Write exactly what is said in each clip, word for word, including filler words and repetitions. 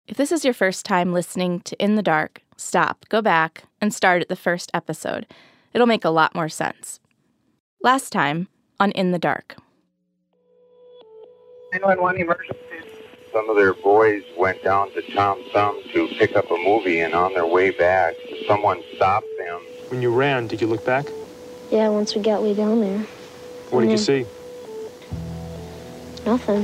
If this is your first time listening to In the Dark, stop, go back, and start at the first episode. It'll make a lot more sense. Last time on In the Dark. nine one one emergency. Some of their boys went down to Tom Thumb to pick up a movie, and on their way back, someone stopped them. When you ran, did you look back? Yeah, once we got way down there. What did you see? Nothing.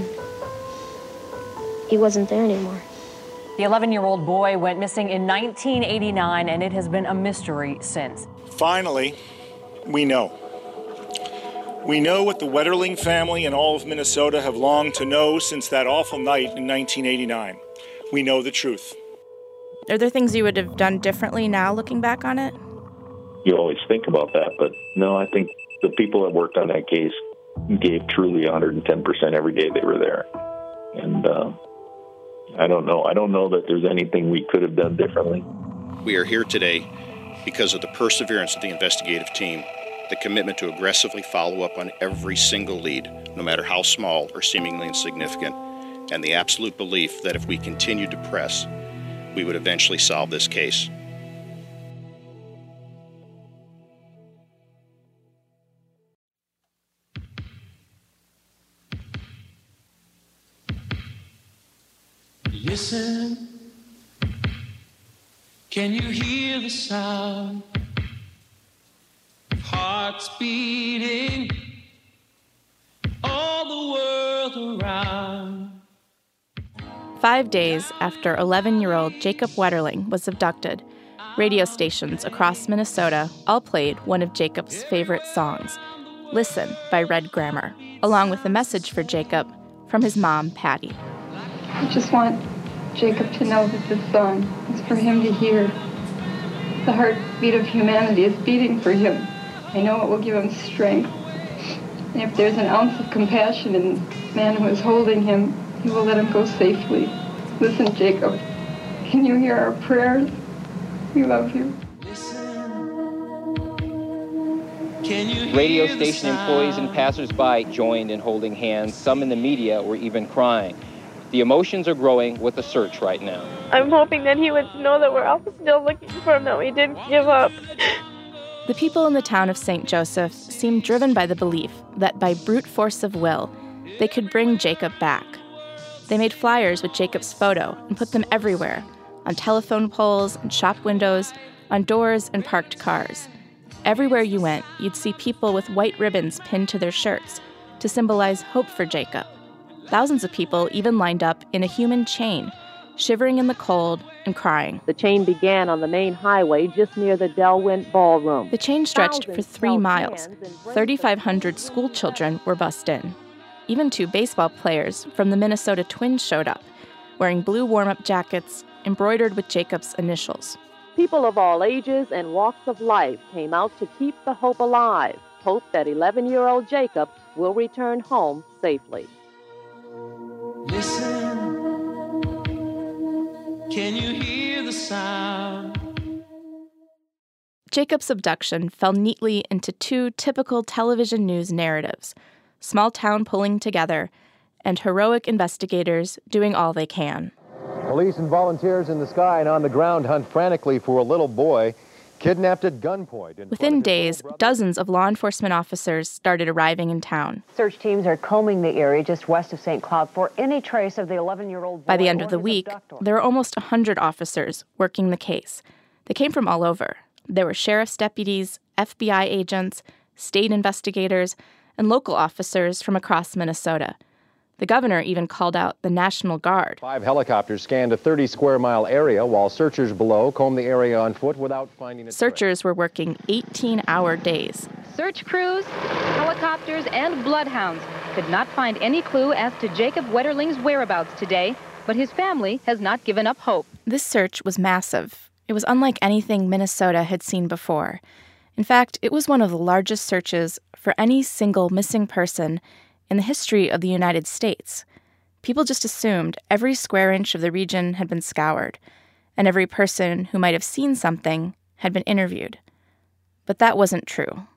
He wasn't there anymore. The eleven-year-old boy went missing in nineteen eighty-nine, and it has been a mystery since. Finally, we know. We know what the Wetterling family and all of Minnesota have longed to know since that awful night in nineteen eighty-nine. We know the truth. Are there things you would have done differently now, looking back on it? You always think about that, but no, I think the people that worked on that case gave truly one hundred ten percent every day they were there. And uh, I don't know. I don't know that there's anything we could have done differently. We are here today because of the perseverance of the investigative team, the commitment to aggressively follow up on every single lead, no matter how small or seemingly insignificant, and the absolute belief that if we continued to press, we would eventually solve this case. Listen, can you hear the sound of hearts beating all the world around? Five days after eleven-year-old Jacob Wetterling was abducted, radio stations across Minnesota all played one of Jacob's favorite songs, Listen by Red Grammer, along with a message for Jacob from his mom, Patty. I just want Jacob to know that this song is for him to hear. The heartbeat of humanity is beating for him. I know it will give him strength. And if there's an ounce of compassion in the man who is holding him, he will let him go safely. Listen, Jacob, can you hear our prayers? We love you. Radio station employees and passersby joined in holding hands. Some in the media were even crying. The emotions are growing with the search right now. I'm hoping that he would know that we're all still looking for him, that we didn't give up. The people in the town of Saint Joseph seemed driven by the belief that by brute force of will, they could bring Jacob back. They made flyers with Jacob's photo and put them everywhere, on telephone poles and shop windows, on doors and parked cars. Everywhere you went, you'd see people with white ribbons pinned to their shirts to symbolize hope for Jacob. Thousands of people even lined up in a human chain, shivering in the cold and crying. The chain began on the main highway just near the Delwyn Ballroom. The chain stretched for three miles. thirty-five hundred school children were bussed in. Even two baseball players from the Minnesota Twins showed up, wearing blue warm-up jackets embroidered with Jacob's initials. People of all ages and walks of life came out to keep the hope alive, hope that eleven-year-old Jacob will return home safely. Listen, can you hear the sound? Jacob's abduction fell neatly into two typical television news narratives: small town pulling together and heroic investigators doing all they can. Police and volunteers in the sky and on the ground hunt frantically for a little boy kidnapped at gunpoint. Within days, dozens of law enforcement officers started arriving in town. Search teams are combing the area just west of Saint Cloud for any trace of the eleven-year-old boy. By the end of the week, there were almost one hundred officers working the case. They came from all over. There were sheriff's deputies, F B I agents, state investigators, and local officers from across Minnesota. The governor even called out the National Guard. Five helicopters scanned a thirty square mile area while searchers below combed the area on foot without finding a trace. Searchers were working eighteen-hour days. Search crews, helicopters, and bloodhounds could not find any clue as to Jacob Wetterling's whereabouts today, but his family has not given up hope. This search was massive. It was unlike anything Minnesota had seen before. In fact, it was one of the largest searches for any single missing person in the history of the United States. People just assumed every square inch of the region had been scoured, and every person who might have seen something had been interviewed. But that wasn't true.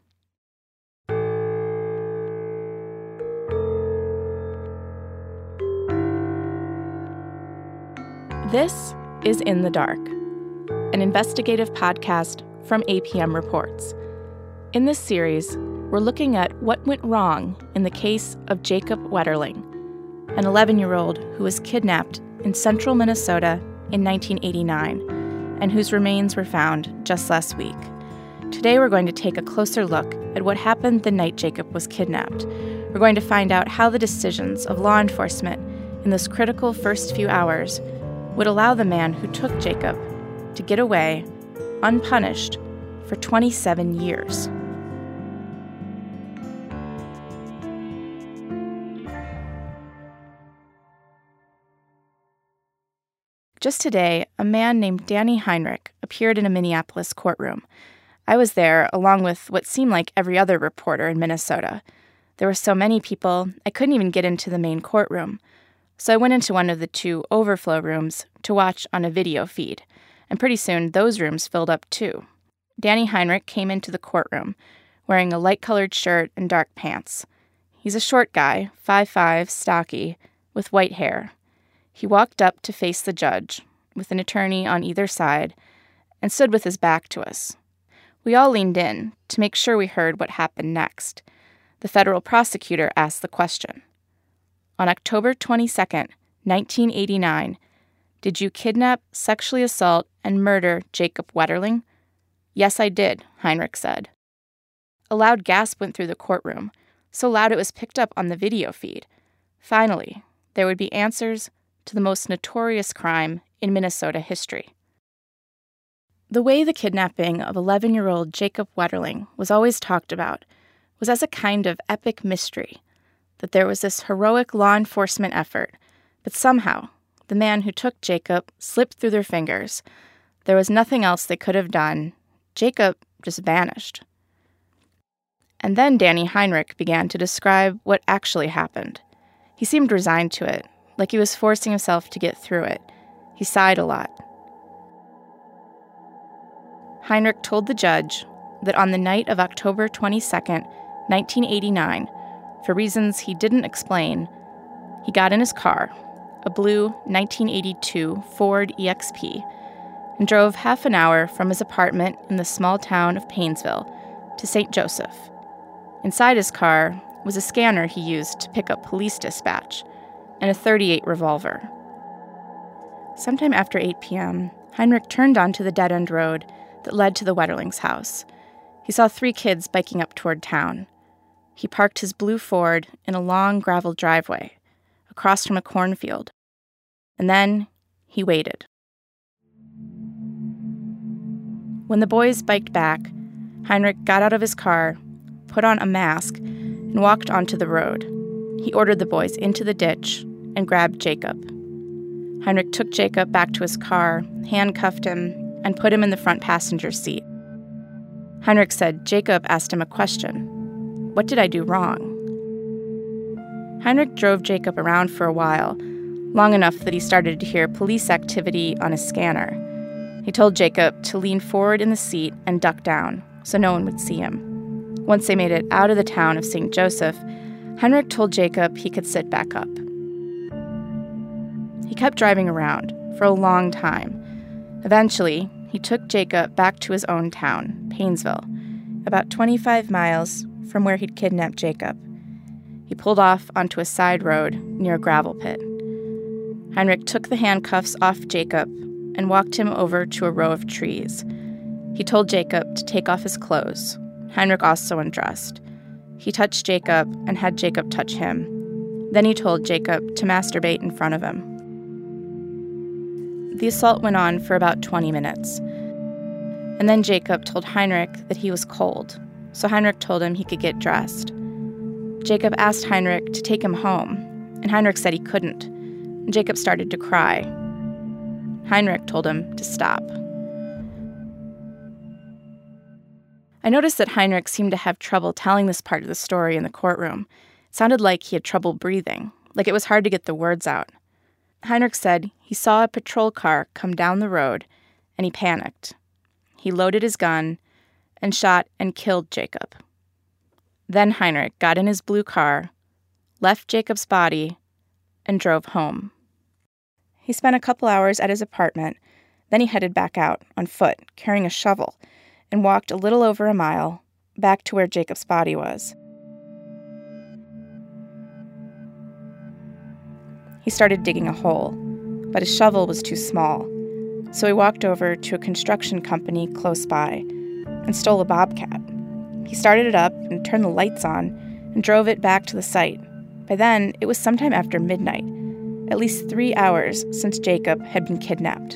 This is In the Dark, an investigative podcast from A P M Reports. In this series, we're looking at what went wrong in the case of Jacob Wetterling, an eleven-year-old who was kidnapped in central Minnesota in nineteen eighty-nine and whose remains were found just last week. Today we're going to take a closer look at what happened the night Jacob was kidnapped. We're going to find out how the decisions of law enforcement in those critical first few hours would allow the man who took Jacob to get away unpunished for twenty-seven years. Just today, a man named Danny Heinrich appeared in a Minneapolis courtroom. I was there, along with what seemed like every other reporter in Minnesota. There were so many people, I couldn't even get into the main courtroom. So I went into one of the two overflow rooms to watch on a video feed, and pretty soon those rooms filled up too. Danny Heinrich came into the courtroom, wearing a light-colored shirt and dark pants. He's a short guy, five foot five, stocky, with white hair. He walked up to face the judge, with an attorney on either side, and stood with his back to us. We all leaned in to make sure we heard what happened next. The federal prosecutor asked the question. On October twenty-second, nineteen eighty-nine, did you kidnap, sexually assault, and murder Jacob Wetterling? Yes, I did, Heinrich said. A loud gasp went through the courtroom, so loud it was picked up on the video feed. Finally, there would be answers to the most notorious crime in Minnesota history. The way the kidnapping of eleven-year-old Jacob Wetterling was always talked about was as a kind of epic mystery, that there was this heroic law enforcement effort, but somehow the man who took Jacob slipped through their fingers. There was nothing else they could have done. Jacob just vanished. And then Danny Heinrich began to describe what actually happened. He seemed resigned to it, like he was forcing himself to get through it. He sighed a lot. Heinrich told the judge that on the night of October twenty-second, nineteen eighty-nine, for reasons he didn't explain, he got in his car, a blue nineteen eighty-two Ford E X P, and drove half an hour from his apartment in the small town of Painesville to Saint Joseph. Inside his car was a scanner he used to pick up police dispatch and a thirty-eight revolver. Sometime after eight p.m., Heinrich turned onto the dead-end road that led to the Wetterlings' house. He saw three kids biking up toward town. He parked his blue Ford in a long gravel driveway, across from a cornfield. And then he waited. When the boys biked back, Heinrich got out of his car, put on a mask, and walked onto the road. He ordered the boys into the ditch and grabbed Jacob. Heinrich took Jacob back to his car, handcuffed him, and put him in the front passenger seat. Heinrich said Jacob asked him a question. What did I do wrong? Heinrich drove Jacob around for a while, long enough that he started to hear police activity on his scanner. He told Jacob to lean forward in the seat and duck down so no one would see him. Once they made it out of the town of Saint Joseph, Heinrich told Jacob he could sit back up. He kept driving around for a long time. Eventually, he took Jacob back to his own town, Painesville, about twenty-five miles from where he'd kidnapped Jacob. He pulled off onto a side road near a gravel pit. Heinrich took the handcuffs off Jacob and walked him over to a row of trees. He told Jacob to take off his clothes. Heinrich also undressed. He touched Jacob and had Jacob touch him. Then he told Jacob to masturbate in front of him. The assault went on for about twenty minutes. And then Jacob told Heinrich that he was cold, so Heinrich told him he could get dressed. Jacob asked Heinrich to take him home, and Heinrich said he couldn't, and Jacob started to cry. Heinrich told him to stop. I noticed that Heinrich seemed to have trouble telling this part of the story in the courtroom. It sounded like he had trouble breathing, like it was hard to get the words out. Heinrich said he saw a patrol car come down the road, and he panicked. He loaded his gun and shot and killed Jacob. Then Heinrich got in his blue car, left Jacob's body, and drove home. He spent a couple hours at his apartment. Then he headed back out, on foot, carrying a shovel, and walked a little over a mile, back to where Jacob's body was. He started digging a hole, but his shovel was too small, so he walked over to a construction company close by and stole a bobcat. He started it up and turned the lights on and drove it back to the site. By then, it was sometime after midnight, at least three hours since Jacob had been kidnapped.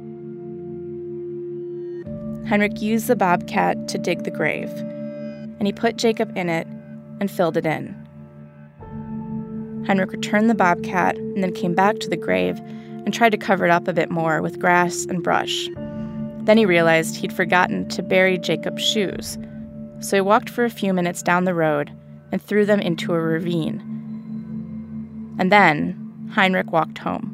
Heinrich used the bobcat to dig the grave, and he put Jacob in it and filled it in. Heinrich returned the bobcat and then came back to the grave and tried to cover it up a bit more with grass and brush. Then he realized he'd forgotten to bury Jacob's shoes, so he walked for a few minutes down the road and threw them into a ravine. And then Heinrich walked home.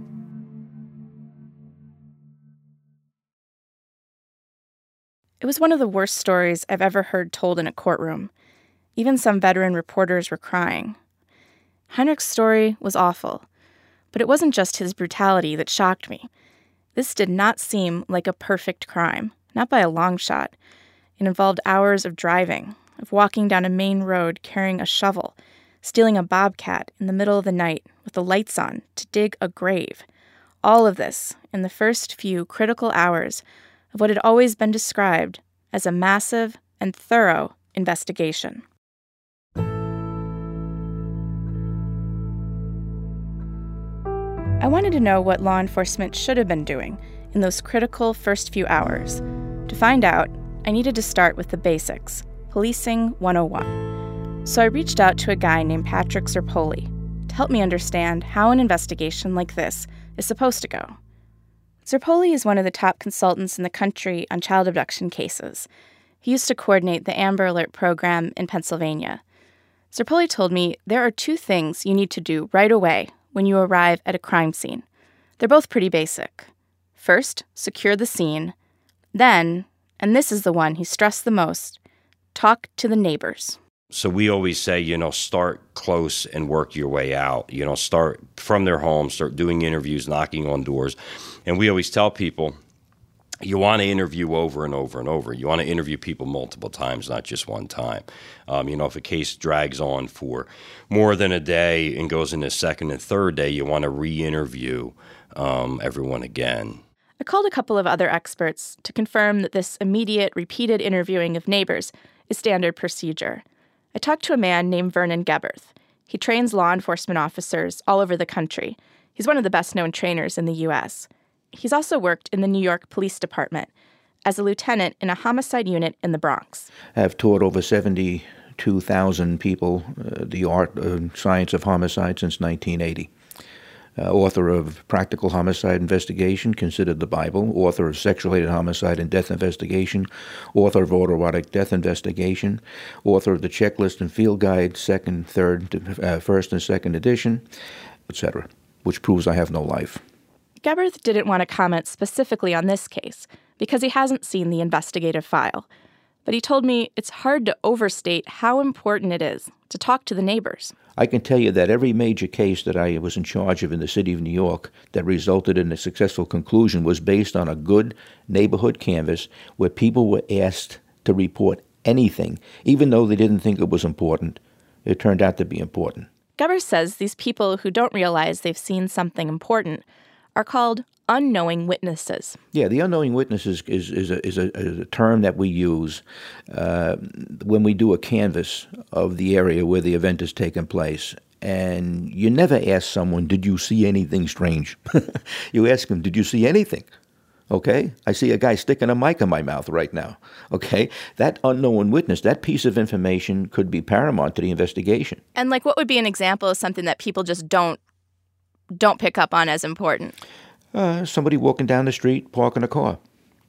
It was one of the worst stories I've ever heard told in a courtroom. Even some veteran reporters were crying. Heinrich's story was awful, but it wasn't just his brutality that shocked me. This did not seem like a perfect crime, not by a long shot. It involved hours of driving, of walking down a main road carrying a shovel, stealing a bobcat in the middle of the night with the lights on to dig a grave. All of this in the first few critical hours of what had always been described as a massive and thorough investigation. I wanted to know what law enforcement should have been doing in those critical first few hours. To find out, I needed to start with the basics, Policing one oh one. So I reached out to a guy named Patrick Zerpoli to help me understand how an investigation like this is supposed to go. Zerpoli is one of the top consultants in the country on child abduction cases. He used to coordinate the Amber Alert program in Pennsylvania. Zerpoli told me there are two things you need to do right away when you arrive at a crime scene. They're both pretty basic. First, secure the scene. Then, and this is the one he stressed the most, talk to the neighbors. So we always say, you know, start close and work your way out. You know, start from their home, start doing interviews, knocking on doors. And we always tell people, you want to interview over and over and over. You want to interview people multiple times, not just one time. Um, you know, if a case drags on for more than a day and goes into second and third day, you want to re-interview um, everyone again. I called a couple of other experts to confirm that this immediate, repeated interviewing of neighbors is standard procedure. I talked to a man named Vernon Geberth. He trains law enforcement officers all over the country. He's one of the best-known trainers in the U S He's also worked in the New York Police Department as a lieutenant in a homicide unit in the Bronx. I've taught over seventy-two thousand people uh, the art and science of homicide since nineteen eighty. Uh, author of Practical Homicide Investigation, considered the Bible, author of Sexual-Related Homicide and Death Investigation, author of Autoerotic Death Investigation, author of the Checklist and Field Guide, second, third, uh, first and second edition, et cetera, which proves I have no life. Geberth didn't want to comment specifically on this case because he hasn't seen the investigative file. But he told me it's hard to overstate how important it is to talk to the neighbors. I can tell you that every major case that I was in charge of in the city of New York that resulted in a successful conclusion was based on a good neighborhood canvass where people were asked to report anything, even though they didn't think it was important. It turned out to be important. Geberth says these people who don't realize they've seen something important are called unknowing witnesses. Yeah, the unknowing witness is, is, is, a, is, a, is a term that we use uh, when we do a canvass of the area where the event has taken place. And you never ask someone, did you see anything strange? You ask them, did you see anything? Okay? I see a guy sticking a mic in my mouth right now. Okay? That unknown witness, that piece of information could be paramount to the investigation. And like, what would be an example of something that people just don't don't pick up on as important? Uh, somebody walking down the street, parking a car.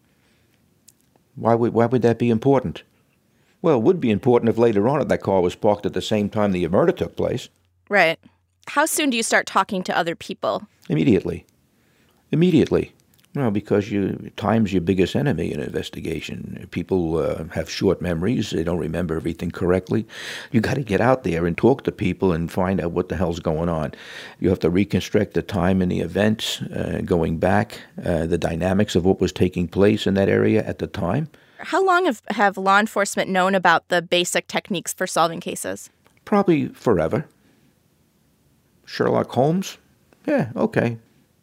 Why would why would that be important? Well, it would be important if later on that car was parked at the same time the murder took place. Right. How soon do you start talking to other people? Immediately. Immediately. Well, because you time's your biggest enemy in an investigation. People uh, have short memories. They don't remember everything correctly. You got to get out there and talk to people and find out what the hell's going on. You have to reconstruct the time and the events, uh, going back, uh, the dynamics of what was taking place in that area at the time. How long have, have law enforcement known about the basic techniques for solving cases? Probably forever. Sherlock Holmes? Yeah, okay.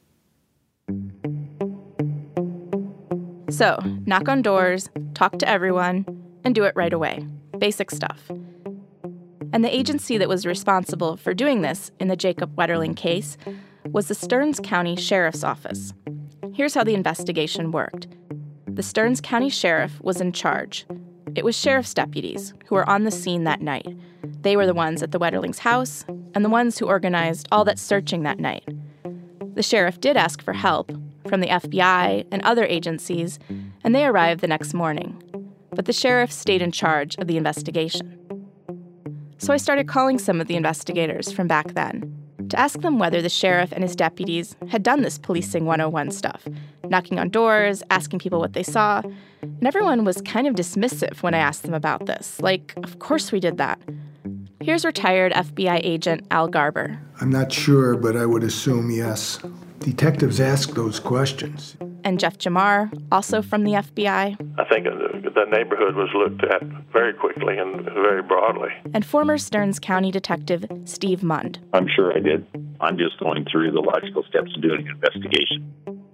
So, knock on doors, talk to everyone, and do it right away. Basic stuff. And the agency that was responsible for doing this in the Jacob Wetterling case was the Stearns County Sheriff's Office. Here's how the investigation worked. The Stearns County Sheriff was in charge. It was sheriff's deputies who were on the scene that night. They were the ones at the Wetterling's house and the ones who organized all that searching that night. The sheriff did ask for help from the F B I and other agencies, and they arrived the next morning. But the sheriff stayed in charge of the investigation. So I started calling some of the investigators from back then to ask them whether the sheriff and his deputies had done this Policing one oh one stuff, knocking on doors, asking people what they saw. And everyone was kind of dismissive when I asked them about this. Like, of course we did that. Here's retired F B I agent Al Garber. I'm not sure, but I would assume yes. Detectives ask those questions. And Jeff Jamar, also from the F B I. I think the neighborhood was looked at very quickly and very broadly. And former Stearns County Detective Steve Mund. I'm sure I did. I'm just going through the logical steps of doing an investigation.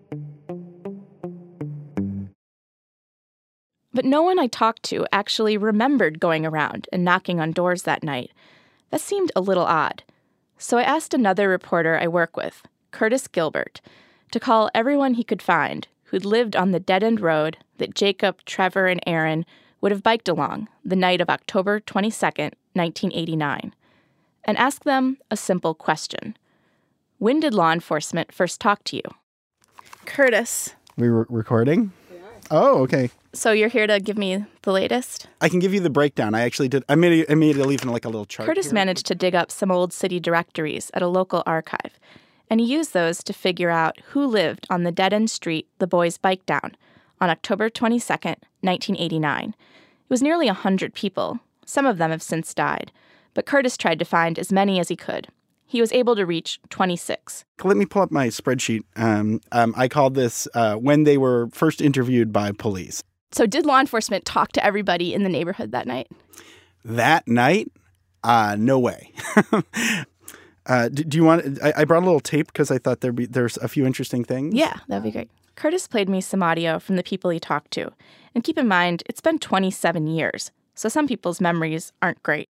But no one I talked to actually remembered going around and knocking on doors that night. That seemed a little odd. So I asked another reporter I work with, Curtis Gilbert, to call everyone he could find who'd lived on the dead-end road that Jacob, Trevor, and Aaron would have biked along the night of October twenty-second, nineteen eighty-nine, and ask them a simple question. When did law enforcement first talk to you? Curtis. We were recording? Oh, okay. So you're here to give me the latest? I can give you the breakdown. I actually did. I made it, I made it even like a little chart. Curtis here. managed to dig up some old city directories at a local archive, and he used those to figure out who lived on the dead-end street the boys biked down on October twenty-second, nineteen eighty-nine. It was nearly one hundred people. Some of them have since died, but Curtis tried to find as many as he could. He was able to reach twenty-six. Let me pull up my spreadsheet. Um, um, I called this uh, when they were first interviewed by police. So did law enforcement talk to everybody in the neighborhood that night? That night? Uh, no way. uh, do, do you want? I, I brought a little tape because I thought there'd be there's a few interesting things. Yeah, that'd be great. Curtis played me some audio from the people he talked to. And keep in mind, it's been twenty-seven years, so some people's memories aren't great.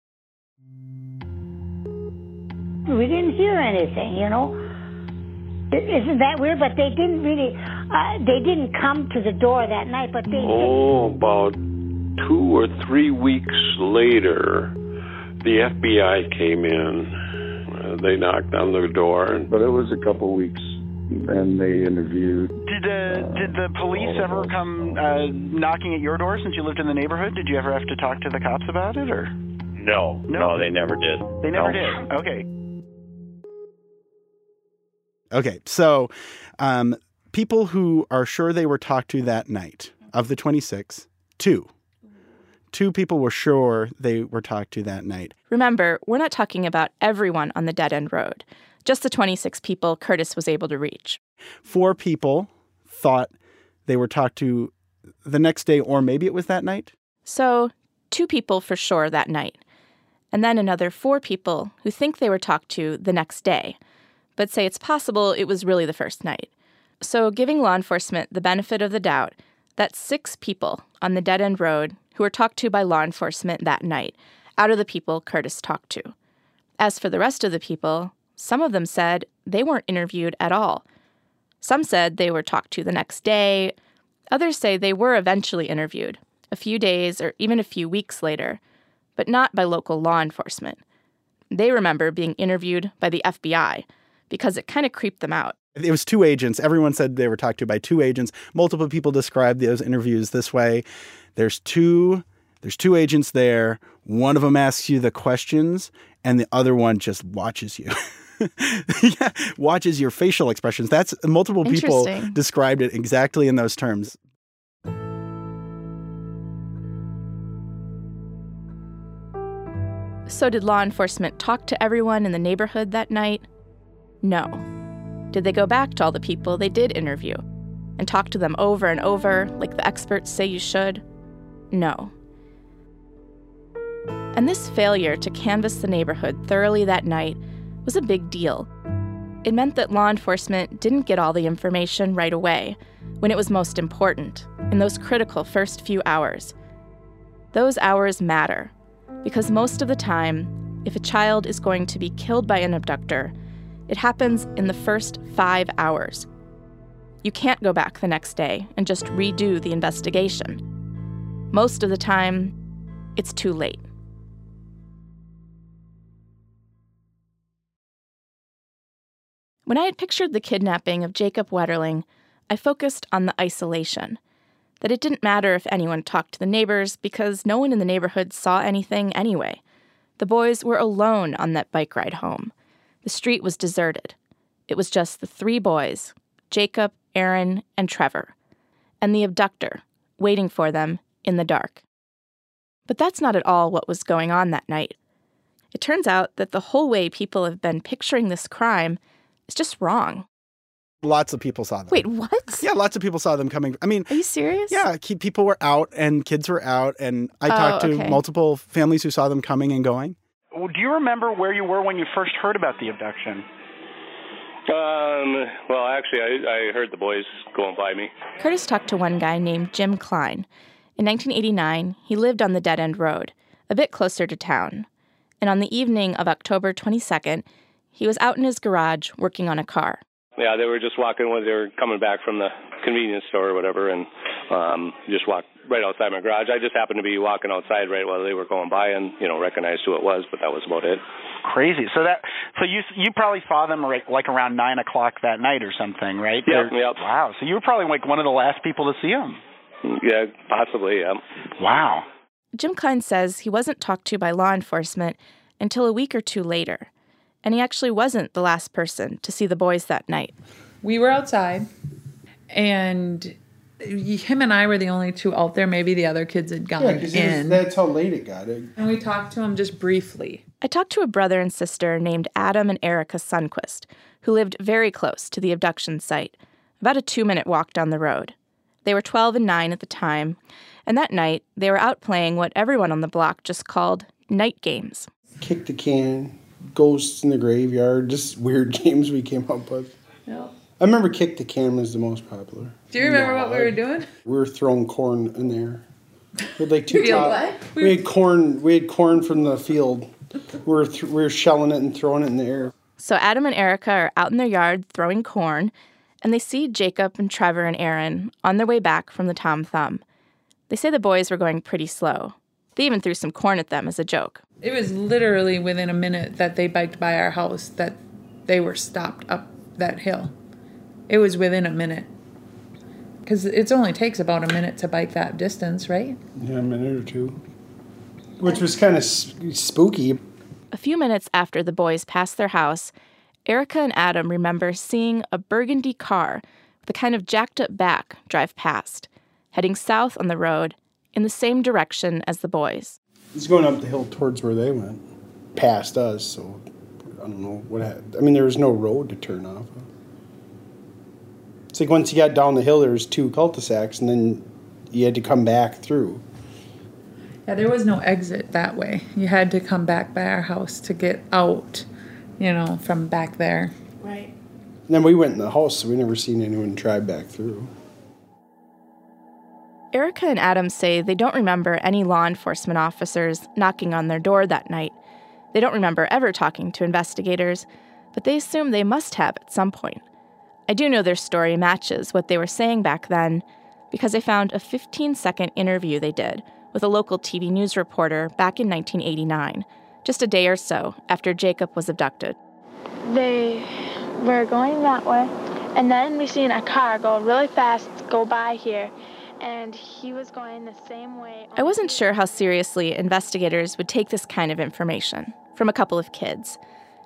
We didn't hear anything, you know. Isn't that weird? But they didn't really, uh, they didn't come to the door that night, but they... Oh, about two or three weeks later, the F B I came in. Uh, they knocked on the door. And... But it was a couple weeks, and they interviewed... Did, uh, did the police ever come uh, knocking at your door since you lived in the neighborhood? Did you ever have to talk to the cops about it, or...? No, no, no they never did. They never no. did? Okay. Okay, so um, people who are sure they were talked to that night, of the twenty-six, two. Two people were sure they were talked to that night. Remember, we're not talking about everyone on the dead-end road, just the twenty-six people Curtis was able to reach. Four people thought they were talked to the next day, or maybe it was that night. So, two people for sure that night. And then another four people who think they were talked to the next day, but say it's possible it was really the first night. So giving law enforcement the benefit of the doubt, that's six people on the dead-end road who were talked to by law enforcement that night, out of the people Curtis talked to. As for the rest of the people, some of them said they weren't interviewed at all. Some said they were talked to the next day. Others say they were eventually interviewed, a few days or even a few weeks later, but not by local law enforcement. They remember being interviewed by the F B I, because it kind of creeped them out. It was two agents. Everyone said they were talked to by two agents. Multiple people described those interviews this way. There's two, there's two agents there. One of them asks you the questions, and the other one just watches you. yeah, watches your facial expressions. That's multiple people Interesting. described it exactly in those terms. So did law enforcement talk to everyone in the neighborhood that night? No. Did they go back to all the people they did interview and talk to them over and over like the experts say you should? No. And this failure to canvass the neighborhood thoroughly that night was a big deal. It meant that law enforcement didn't get all the information right away, when it was most important, in those critical first few hours. Those hours matter, because most of the time, if a child is going to be killed by an abductor, it happens in the first five hours. You can't go back the next day and just redo the investigation. Most of the time, it's too late. When I had pictured the kidnapping of Jacob Wetterling, I focused on the isolation, that it didn't matter if anyone talked to the neighbors because no one in the neighborhood saw anything anyway. The boys were alone on that bike ride home. The street was deserted. It was just the three boys, Jacob, Aaron, and Trevor, and the abductor, waiting for them in the dark. But that's not at all what was going on that night. It turns out that the whole way people have been picturing this crime is just wrong. Lots of people saw them. Wait, what? Yeah, lots of people saw them coming. I mean, are you serious? Yeah, people were out and kids were out, and I Oh, talked to okay. multiple families who saw them coming and going. Do you remember where you were when you first heard about the abduction? Um, well, actually, I, I heard the boys going by me. Curtis talked to one guy named Jim Klein. In nineteen eighty-nine, he lived on the Dead End Road, a bit closer to town. And on the evening of October twenty-second, he was out in his garage working on a car. Yeah, they were just walking when they were coming back from the convenience store or whatever, and um, just walked right outside my garage. I just happened to be walking outside right while they were going by, and you know, recognized who it was, but that was about it. Crazy. So that, so you you probably saw them right, like around nine o'clock that night or something, right? Yep, They're- yep. Wow. So you were probably like one of the last people to see them. Yeah, possibly. Yeah. Wow. Jim Klein says he wasn't talked to by law enforcement until a week or two later. And he actually wasn't the last person to see the boys that night. We were outside, and him and I were the only two out there. Maybe the other kids had gone Yeah, because in. that's how late it got. It, And we talked to him just briefly. I talked to a brother and sister named Adam and Erica Sundquist, who lived very close to the abduction site, about a two-minute walk down the road. They were twelve and nine at the time, and that night they were out playing what everyone on the block just called night games. kick the can, ghosts in the graveyard, just weird games we came up with. Yeah. I remember kick the can was the most popular. Do you remember No, what we I- were doing? We were throwing corn in there. We had like two Field top- what? We had corn. We had corn from the field. We were th- we were shelling it and throwing it in the air. So Adam and Erica are out in their yard throwing corn, and they see Jacob and Trevor and Aaron on their way back from the Tom Thumb. They say the boys were going pretty slow. They even threw some corn at them as a joke. It was literally within a minute that they biked by our house that they were stopped up that hill. It was within a minute. Because it only takes about a minute to bike that distance, right? Yeah, a minute or two. Which was kind of sp- spooky. A few minutes after the boys passed their house, Erica and Adam remember seeing a burgundy car with a kind of jacked-up back drive past, heading south on the road in the same direction as the boys. It's going up the hill towards where they went, past us. So I don't know what happened. I mean, there was no road to turn off of. It's like once you got down the hill, there was two cul-de-sacs, and then you had to come back through. Yeah, there was no exit that way. You had to come back by our house to get out, you know, from back there. Right. And then we went in the house, so we never seen anyone drive back through. Erica and Adam say they don't remember any law enforcement officers knocking on their door that night. They don't remember ever talking to investigators, but they assume they must have at some point. I do know their story matches what they were saying back then because I found a fifteen-second interview they did with a local T V news reporter back in nineteen eighty-nine, just a day or so after Jacob was abducted. They were going that way, and then we seen a car go really fast go by here, and he was going the same way. I wasn't sure how seriously investigators would take this kind of information from a couple of kids.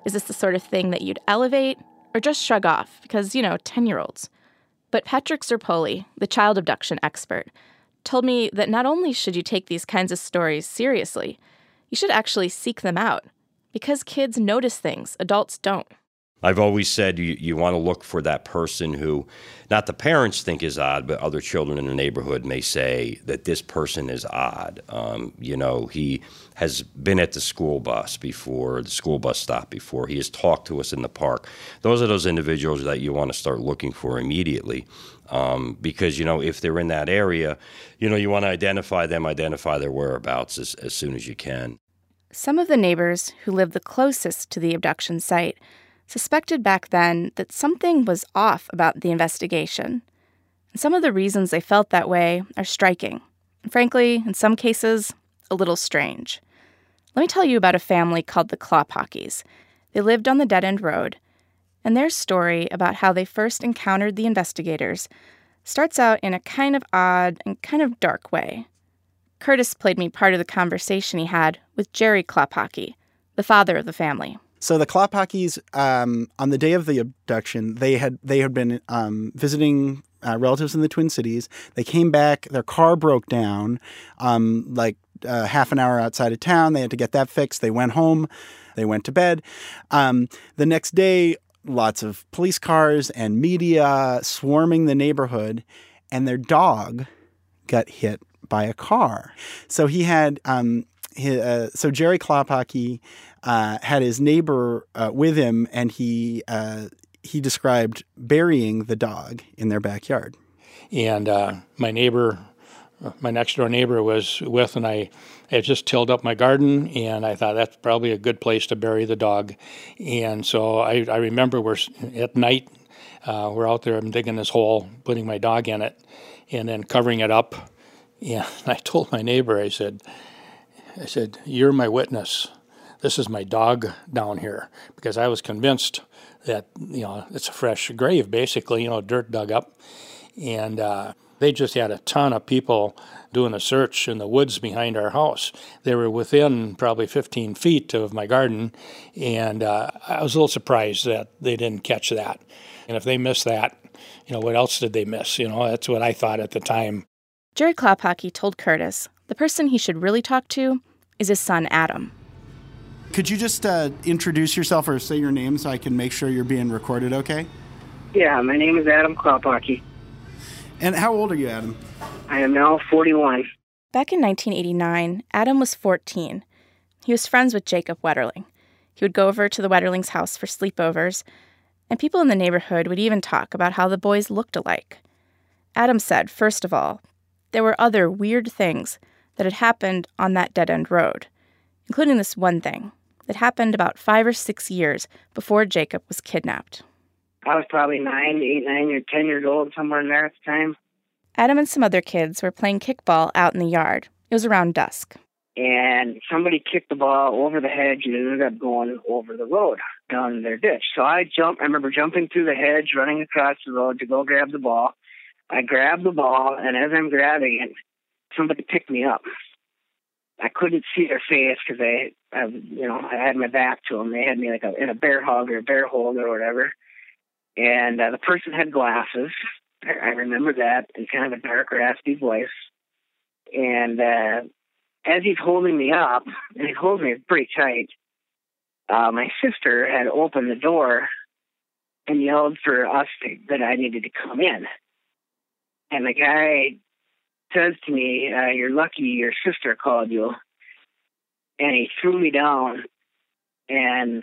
Is this the sort of thing that you'd elevate or just shrug off? Because, you know, ten-year-olds. But Patrick Zerpoli, the child abduction expert, told me that not only should you take these kinds of stories seriously, you should actually seek them out. Because kids notice things adults don't. I've always said you, you want to look for that person who, not the parents think is odd, but other children in the neighborhood may say that this person is odd. Um, you know, he has been at the school bus before, the school bus stop before. He has talked to us in the park. Those are those individuals that you want to start looking for immediately. Um, because, you know, if they're in that area, you know, you want to identify them, identify their whereabouts as, as soon as you can. Some of the neighbors who lived the closest to the abduction site suspected back then that something was off about the investigation. And some of the reasons they felt that way are striking, and frankly, in some cases, a little strange. Let me tell you about a family called the Klopakis. They lived on the dead-end road, and their story about how they first encountered the investigators starts out in a kind of odd and kind of dark way. Curtis played me part of the conversation he had with Jerry Klopaki, the father of the family. So the Klopakis, um, on the day of the abduction, they had they had been um, visiting uh, relatives in the Twin Cities. They came back. Their car broke down, um, like uh, half an hour outside of town. They had to get that fixed. They went home. They went to bed. Um, the next day, lots of police cars and media swarming the neighborhood, and their dog got hit by a car. So he had um, his, uh, so Jerry Klopaki Uh, had his neighbor uh, with him, and he uh, he described burying the dog in their backyard. And uh, my neighbor, my next door neighbor was with, and I had just tilled up my garden, and I thought that's probably a good place to bury the dog. And so I, I remember we're at night, uh, we're out there, I'm digging this hole, putting my dog in it, and then covering it up. And I told my neighbor, I said, I said, "You're my witness. This is my dog down here," because I was convinced that, you know, it's a fresh grave, basically, you know, dirt dug up. And uh, they just had a ton of people doing a search in the woods behind our house. They were within probably fifteen feet of my garden, and uh, I was a little surprised that they didn't catch that. And if they missed that, you know, what else did they miss? You know, that's what I thought at the time. Jerry Klopaki told Curtis the person he should really talk to is his son, Adam. Could you just uh, introduce yourself or say your name so I can make sure you're being recorded okay? Yeah, my name is Adam Klopaki. And how old are you, Adam? I am now forty-one. Back in nineteen eighty-nine, Adam was fourteen. He was friends with Jacob Wetterling. He would go over to the Wetterling's house for sleepovers, and people in the neighborhood would even talk about how the boys looked alike. Adam said, first of all, there were other weird things that had happened on that dead-end road, including this one thing that happened about five or six years before Jacob was kidnapped. I was probably nine, eight, nine, or ten years old, somewhere in there at the time. Adam and some other kids were playing kickball out in the yard. It was around dusk. And somebody kicked the ball over the hedge and it ended up going over the road down their ditch. So I jumped. I remember jumping through the hedge, running across the road to go grab the ball. I grabbed the ball, and as I'm grabbing it, somebody picked me up. I couldn't see their face because I, I, you know, I had my back to them. They had me like a, in a bear hug or a bear hold or whatever. And uh, the person had glasses. I, I remember that, and kind of a dark, raspy voice. And uh, as he's holding me up, and he's holding me pretty tight, uh, my sister had opened the door and yelled for us to, that I needed to come in. And the guy says to me, uh, "You're lucky your sister called you." And he threw me down, and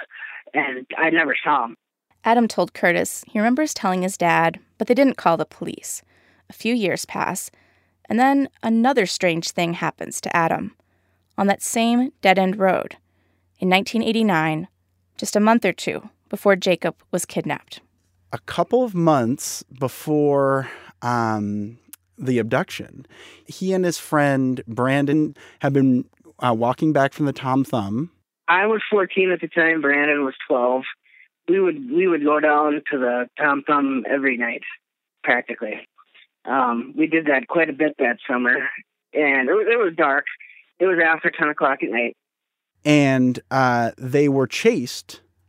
and I never saw him. Adam told Curtis he remembers telling his dad, but they didn't call the police. A few years pass, and then another strange thing happens to Adam. On that same dead-end road, in nineteen eighty-nine, just a month or two before Jacob was kidnapped. A couple of months before um, the abduction, he and his friend Brandon had been uh, walking back from the Tom Thumb. I was fourteen at the time. Brandon was twelve. We would we would go down to the Tom Thumb every night, practically. Um, we did that quite a bit that summer, and it was, it was dark. It was after ten o'clock at night. And uh, they were chased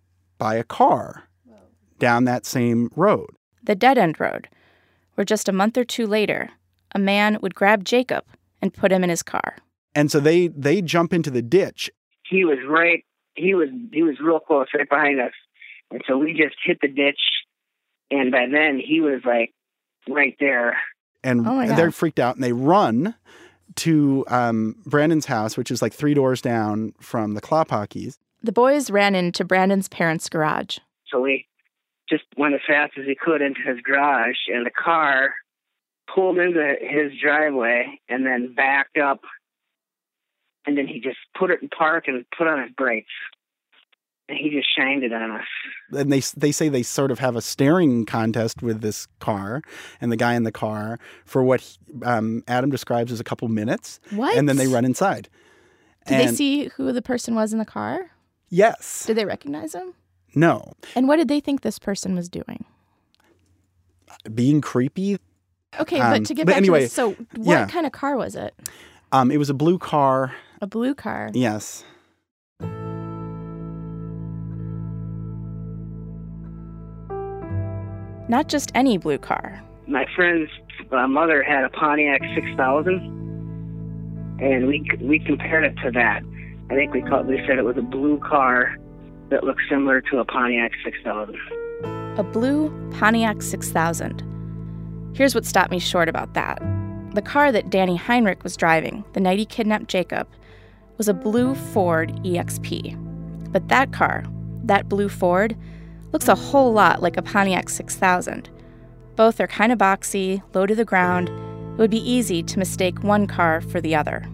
by a car down that same road. The dead-end road, where just a month or two later, a man would grab Jacob and put him in his car. And so they, they jump into the ditch. He was right, he was, he was real close, right behind us. And so we just hit the ditch. And by then he was like right there. And Oh my God. they're freaked out and they run to um, Brandon's house, which is like three doors down from the Klopakis. The boys ran into Brandon's parents' garage. So we just went as fast as he could into his garage, and the car pulled into his driveway and then backed up. And then he just put it in park and put on his brakes. And he just shined it on us. And they they say they sort of have a staring contest with this car and the guy in the car for what he, um, Adam describes as a couple minutes. What? And then they run inside. Did And they see who the person was in the car? Yes. Did they recognize him? No. And what did they think this person was doing? Being creepy. Okay, Um, but to get but back anyway, to this, so what yeah. kind of car was it? Um, it was a blue car. A blue car. Yes. Not just any blue car. My friend's uh, mother had a Pontiac six thousand, and we we compared it to that. I think we called, we said it was a blue car that looked similar to a Pontiac six thousand. A blue Pontiac six thousand. Here's what stopped me short about that. The car that Danny Heinrich was driving the night he kidnapped Jacob was a blue Ford E X P. But that car, that blue Ford, looks a whole lot like a Pontiac six thousand. Both are kind of boxy, low to the ground. It would be easy to mistake one car for the other.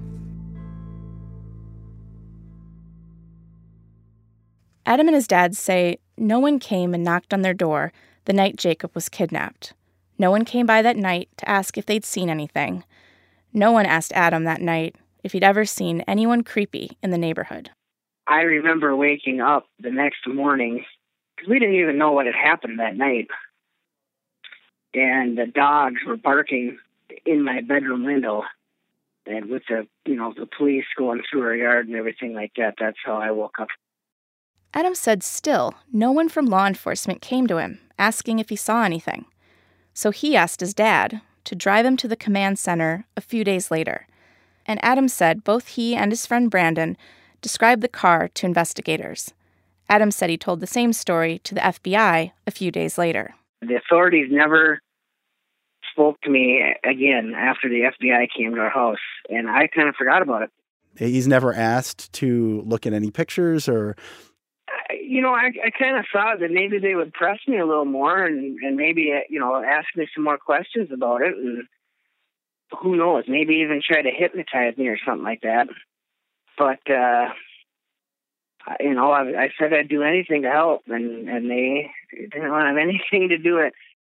Adam and his dad say no one came and knocked on their door the night Jacob was kidnapped. No one came by that night to ask if they'd seen anything. No one asked Adam that night if he'd ever seen anyone creepy in the neighborhood. I remember waking up the next morning, because we didn't even know what had happened that night. And the dogs were barking in my bedroom window. And with the, you know, the police going through our yard and everything like that, that's how I woke up. Adam said still, no one from law enforcement came to him, asking if he saw anything. So he asked his dad to drive him to the command center a few days later. And Adam said both he and his friend Brandon described the car to investigators. Adam said he told the same story to the F B I a few days later. The authorities never spoke to me again after the F B I came to our house, and I kind of forgot about it. He's never asked to look at any pictures or... You know, I, I kind of thought that maybe they would press me a little more and, and maybe, you know, ask me some more questions about it. And who knows, maybe even try to hypnotize me or something like that. But, uh, you know, I, I said I'd do anything to help, and, and they didn't want to have anything to do it.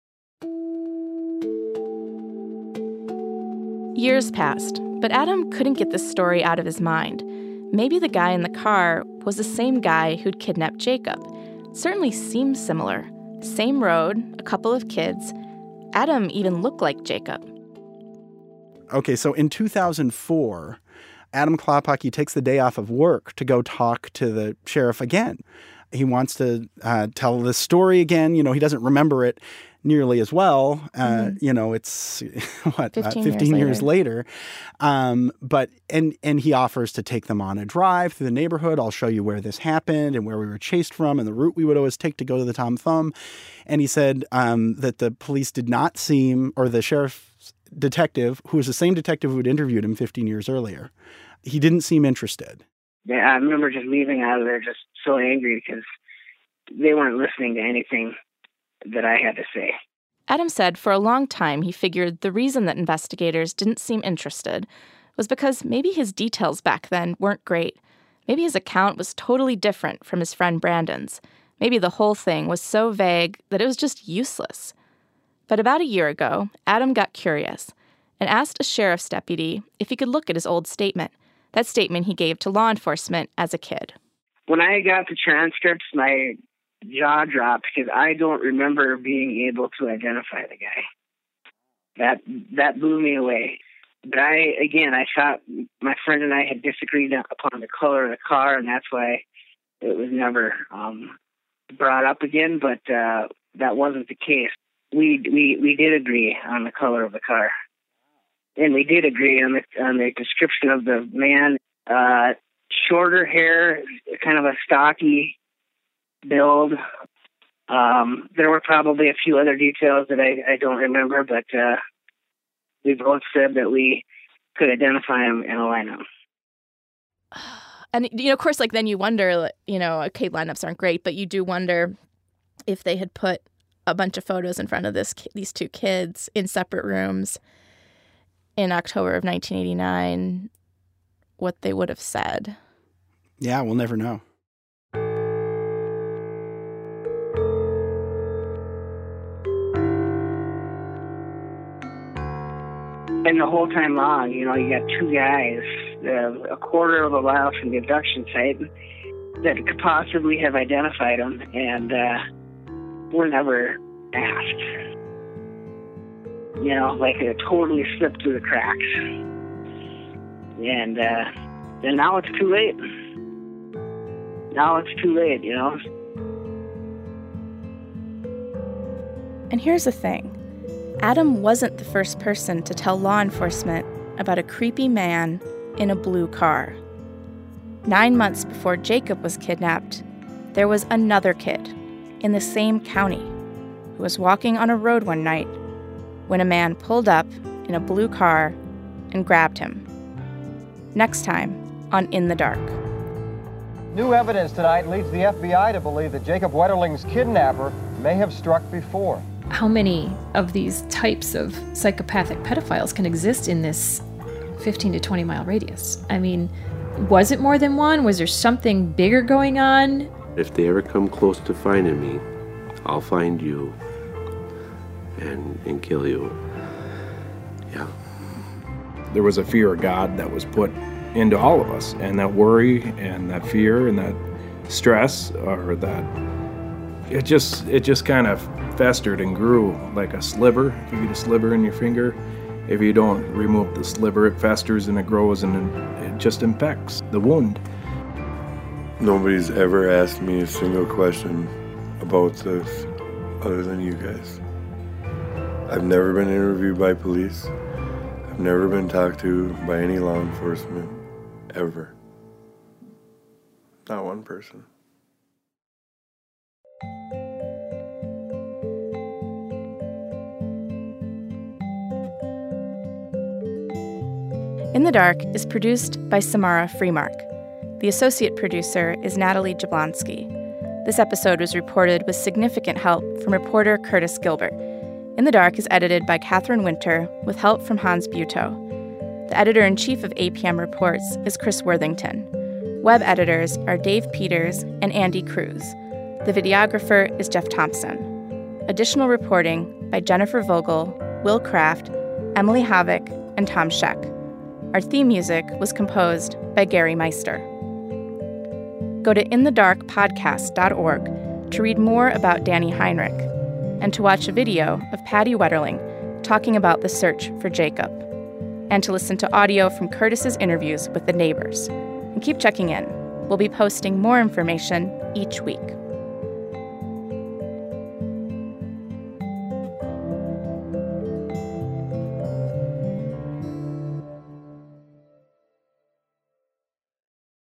Years passed, but Adam couldn't get this story out of his mind. Maybe the guy in the car was the same guy who'd kidnapped Jacob. It certainly seemed similar. Same road, a couple of kids. Adam even looked like Jacob. Okay, so in two thousand four, Adam Klopaki takes the day off of work to go talk to the sheriff again. He wants to uh, tell this story again. You know, he doesn't remember it nearly as well. Uh, mm-hmm. You know, it's what fifteen, uh, fifteen years, years later. later. Um, but and and he offers to take them on a drive through the neighborhood. I'll show you where this happened and where we were chased from and the route we would always take to go to the Tom Thumb. And he said um, that the police did not seem, or the sheriff's detective, who was the same detective who had interviewed him fifteen years earlier, he didn't seem interested. Yeah, I remember just leaving out of there just so angry because they weren't listening to anything that I had to say. Adam said for a long time he figured the reason that investigators didn't seem interested was because maybe his details back then weren't great. Maybe his account was totally different from his friend Brandon's. Maybe the whole thing was so vague that it was just useless. But about a year ago, Adam got curious and asked a sheriff's deputy if he could look at his old statement, that statement he gave to law enforcement as a kid. When I got the transcripts, my jaw dropped because I don't remember being able to identify the guy. That that blew me away. But I, again, I thought my friend and I had disagreed upon the color of the car, and that's why it was never um, brought up again, but uh, that wasn't the case. We we we did agree on the color of the car, and we did agree on the on the description of the man. Uh, shorter hair, kind of a stocky build. Um, there were probably a few other details that I, I don't remember, but uh, we both said that we could identify him in a lineup. And, you know, of course, like, then you wonder, you know, okay, lineups aren't great, but you do wonder if they had put a bunch of photos in front of this these two kids in separate rooms in October of nineteen eighty-nine, what they would have said. Yeah, we'll never know. And the whole time long, you know, you got two guys uh, a quarter of a mile from the abduction site that could possibly have identified him, and uh, were never asked. You know, like it totally slipped through the cracks. And, uh, and now it's too late. Now it's too late, you know. And here's the thing. Adam wasn't the first person to tell law enforcement about a creepy man in a blue car. Nine months before Jacob was kidnapped, there was another kid in the same county who was walking on a road one night when a man pulled up in a blue car and grabbed him. Next time on In the Dark. New evidence tonight leads the F B I to believe that Jacob Wetterling's kidnapper may have struck before. How many of these types of psychopathic pedophiles can exist in this fifteen to twenty mile radius? I mean, was it more than one? Was there something bigger going on? If they ever come close to finding me, I'll find you and and kill you. Yeah. There was a fear of God that was put into all of us, and that worry and that fear and that stress, or that it just it just kind of festered and grew like a sliver. If you get a sliver in your finger, if you don't remove the sliver, it festers and it grows and it just infects the wound. Nobody's ever asked me a single question about this other than you guys. I've never been interviewed by police. I've never been talked to by any law enforcement, ever. Not one person. In the Dark is produced by Samara Freemark. The associate producer is Natalie Jablonski. This episode was reported with significant help from reporter Curtis Gilbert. In the Dark is edited by Catherine Winter with help from Hans Buetow. The editor-in-chief of A P M Reports is Chris Worthington. Web editors are Dave Peters and Andy Cruz. The videographer is Jeff Thompson. Additional reporting by Jennifer Vogel, Will Kraft, Emily Havoc, and Tom Scheck. Our theme music was composed by Gary Meister. Go to in the dark podcast dot org to read more about Danny Heinrich and to watch a video of Patty Wetterling talking about the search for Jacob, and to listen to audio from Curtis's interviews with the neighbors. And keep checking in. We'll be posting more information each week.